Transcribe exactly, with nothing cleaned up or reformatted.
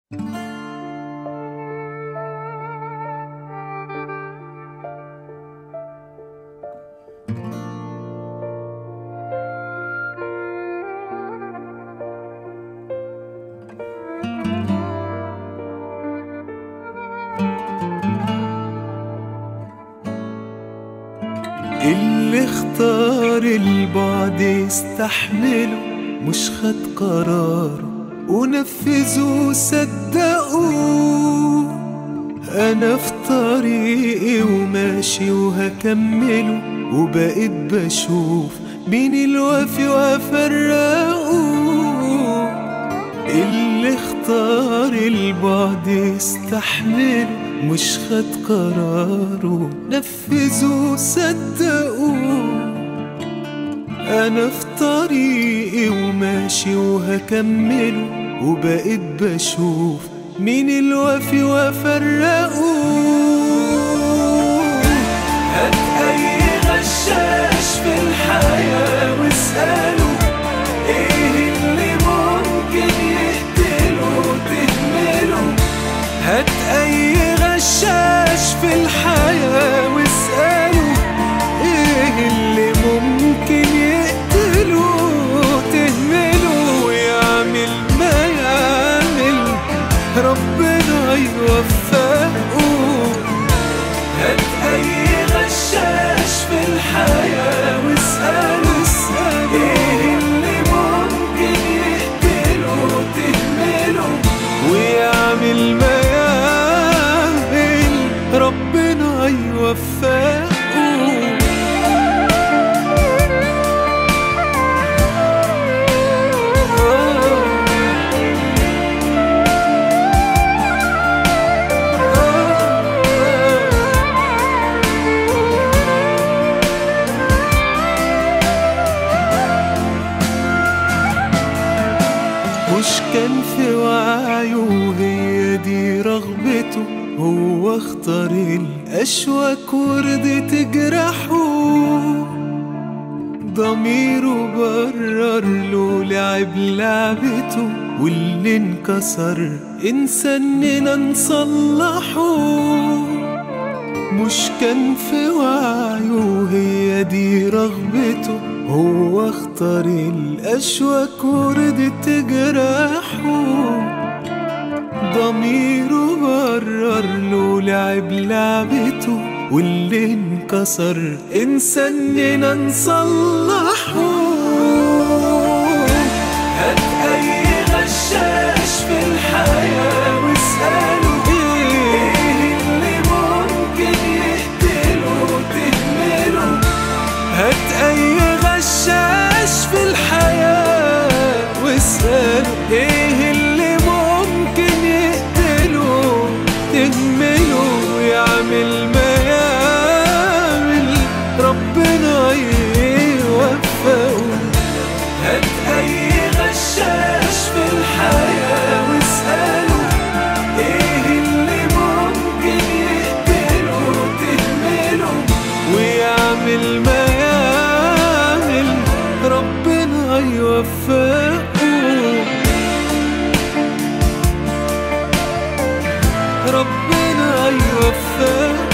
اللي اختار البعد يستحمله، مش خد قراره ونفذه صدقوه. انا في طريقي وماشي وهكمله، وبقيت بشوف بين الوفي وافرقه. اللي اختار البعد يستحمله، مش خد قراره نفذه صدقوه. انا في طريقي وماشي وهكمله، وبقيت بشوف مين الوفي وافرقه. هات اي غشاش في الحياة واسأله، ايه اللي ممكن يقتله وتهمله. هات اي غشاش في الحياة واسأله، ايه اللي ممكن يقتله وتهمله. ويعمل ما يعمل ربنا يوفقه. هات اي غشاش في الحياة واسأله، ايه اللي ممكن يقتله وتهمله. ويعمل ما يعمل ربنا يوفقه. مش كان في وعيه وهي دي رغبته، هو اختار الأشواك ورضي تجرحه. ضميره برر له لعب لعبته، واللي انكسر انساننا نصلحه. مش كان في وعيه وهي دي رغبته، هو اختار الأشواك ورضي تجرحه. ضميره برر له لعب لعبته، واللي انكسر انساننا نصلحه. هات اي غشاش في الحياة واسأله، ايه اللي ممكن يقتله وتهمله. هات اي غشاش في الحياة واسأله، ايه اللي ممكن يقتله تهمله. ويعمل ما يعمل ربنا يوفقه. هات اي غشاش في الحياة واسأله، ايه اللي ممكن يقتله تهمله. ويعمل ما يعمل ربنا يوفقه. ربنا يوفقه.